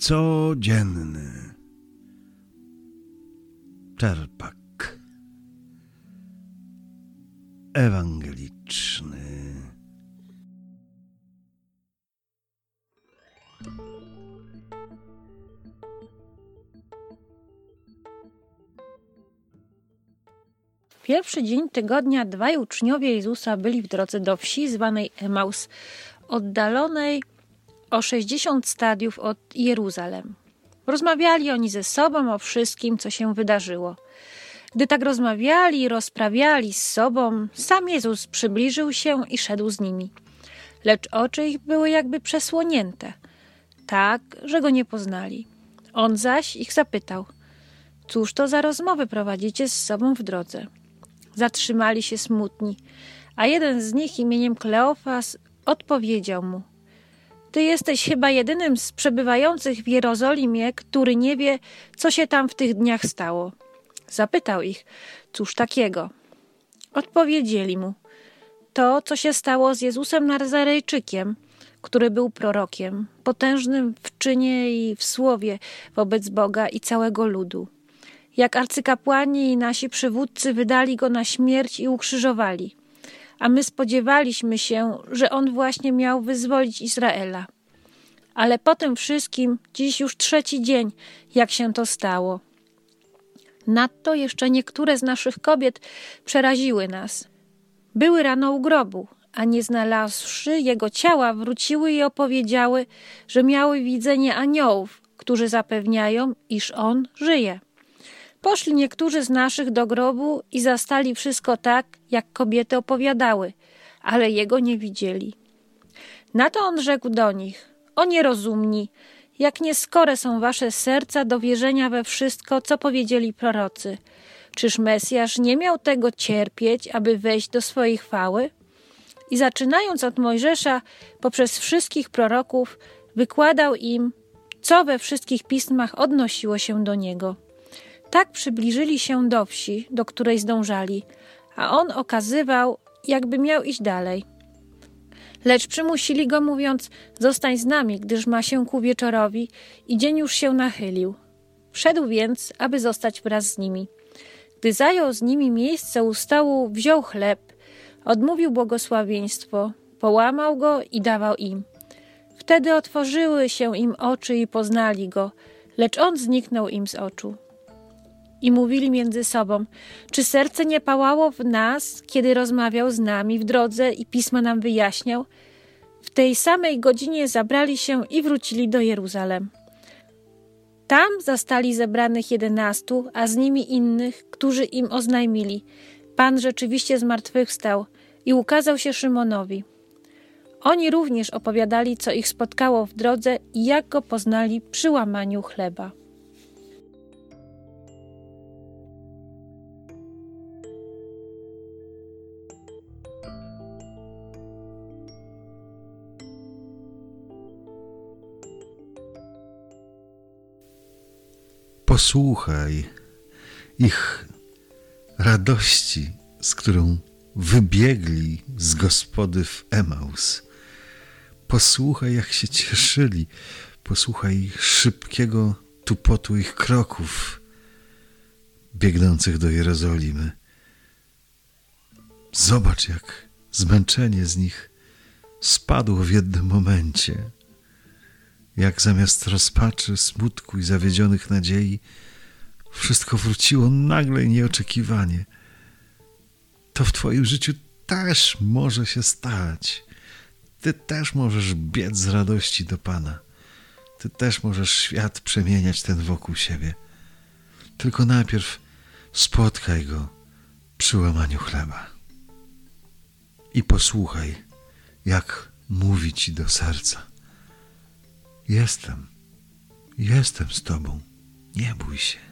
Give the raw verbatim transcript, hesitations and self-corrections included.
codzienny. Czerpak ewangeliczny. W pierwszy dzień tygodnia dwaj uczniowie Jezusa byli w drodze do wsi zwanej Emaus, oddalonej o sześćdziesiąt stadiów od Jeruzalem. Rozmawiali oni ze sobą o wszystkim, co się wydarzyło. Gdy tak rozmawiali i rozprawiali z sobą, sam Jezus przybliżył się i szedł z nimi. Lecz oczy ich były jakby przesłonięte, tak, że go nie poznali. On zaś ich zapytał: cóż to za rozmowy prowadzicie z sobą w drodze? Zatrzymali się smutni, a jeden z nich imieniem Kleofas odpowiedział mu: Ty jesteś chyba jedynym z przebywających w Jerozolimie, który nie wie, co się tam w tych dniach stało. Zapytał ich: cóż takiego? Odpowiedzieli mu: to, co się stało z Jezusem Nazarejczykiem, który był prorokiem, potężnym w czynie i w słowie wobec Boga i całego ludu. Jak arcykapłani i nasi przywódcy wydali go na śmierć i ukrzyżowali, a my spodziewaliśmy się, że on właśnie miał wyzwolić Izraela. Ale po tym wszystkim dziś już trzeci dzień, jak się to stało. Nadto jeszcze niektóre z naszych kobiet przeraziły nas. Były rano u grobu, a nie znalazłszy jego ciała, wróciły i opowiedziały, że miały widzenie aniołów, którzy zapewniają, iż on żyje. Poszli niektórzy z naszych do grobu i zastali wszystko tak, jak kobiety opowiadały, ale jego nie widzieli. Na to on rzekł do nich: o nierozumni, jak nieskore są wasze serca do wierzenia we wszystko, co powiedzieli prorocy. Czyż Mesjasz nie miał tego cierpieć, aby wejść do swojej chwały? I zaczynając od Mojżesza, poprzez wszystkich proroków, wykładał im, co we wszystkich pismach odnosiło się do niego. Tak przybliżyli się do wsi, do której zdążali, a on okazywał, jakby miał iść dalej. Lecz przymusili go, mówiąc: zostań z nami, gdyż ma się ku wieczorowi i dzień już się nachylił. Wszedł więc, aby zostać wraz z nimi. Gdy zajął z nimi miejsce u stołu, wziął chleb, odmówił błogosławieństwo, połamał go i dawał im. Wtedy otworzyły się im oczy i poznali go, lecz on zniknął im z oczu. I mówili między sobą: czy serce nie pałało w nas, kiedy rozmawiał z nami w drodze i pisma nam wyjaśniał? W tej samej godzinie zabrali się i wrócili do Jeruzalem. Tam zastali zebranych jedenastu, a z nimi innych, którzy im oznajmili: Pan rzeczywiście zmartwychwstał i ukazał się Szymonowi. Oni również opowiadali, co ich spotkało w drodze i jak go poznali przy łamaniu chleba. Posłuchaj ich radości, z którą wybiegli z gospody w Emaus. Posłuchaj, jak się cieszyli. Posłuchaj szybkiego tupotu ich kroków biegnących do Jerozolimy. Zobacz, jak zmęczenie z nich spadło w jednym momencie. Jak zamiast rozpaczy, smutku i zawiedzionych nadziei wszystko wróciło nagle i nieoczekiwanie. To w twoim życiu też może się stać. Ty też możesz biec z radości do Pana. Ty też możesz świat przemieniać ten wokół siebie. Tylko najpierw spotkaj Go przy łamaniu chleba. I posłuchaj, jak mówi ci do serca: Jestem, jestem z Tobą, nie bój się.